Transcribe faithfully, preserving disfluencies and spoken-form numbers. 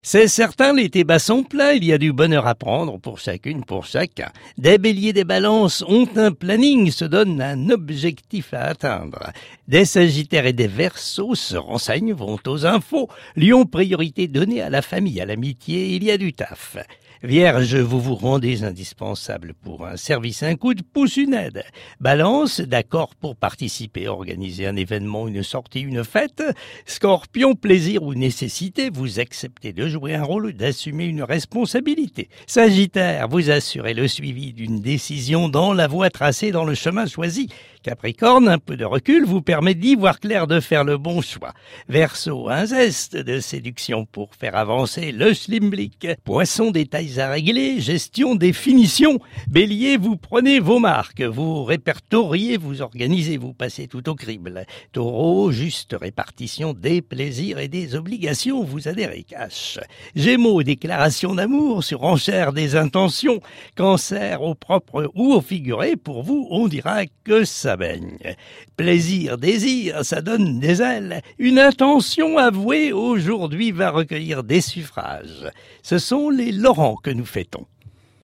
C'est certain, les débats sont pleins, il y a du bonheur à prendre pour chacune, pour chacun. Des béliers, des balances ont un planning, se donnent un objectif à atteindre. Des sagittaires et des verseaux se renseignent, vont aux infos. Lion, priorité donnée à la famille, à l'amitié, il y a du taf. Vierge, vous vous rendez indispensable pour un service, un coup de pouce, une aide. Balance, d'accord pour participer, organiser un événement, une sortie, une fête. Scorpion, plaisir ou nécessité, vous acceptez de jouer un rôle, d'assumer une responsabilité. Sagittaire, vous assurez le suivi d'une décision dans la voie tracée, dans le chemin choisi. Capricorne, un peu de recul vous permet d'y voir clair, de faire le bon choix. Verseau, un zeste de séduction pour faire avancer le schlimblick. Poisson, détails à régler, gestion des finitions. Bélier, vous prenez vos marques, vous répertoriez, vous organisez, vous passez tout au crible. Taureau, juste répartition des plaisirs et des obligations, vous adhérez cash. Gémeaux, déclaration d'amour, surenchère des intentions. Cancer, au propre ou au figuré, pour vous, on dira que ça baigne. Plaisir, désir, ça donne des ailes. Une intention avouée aujourd'hui va recueillir des suffrages. Ce sont les Laurents que nous fêtons.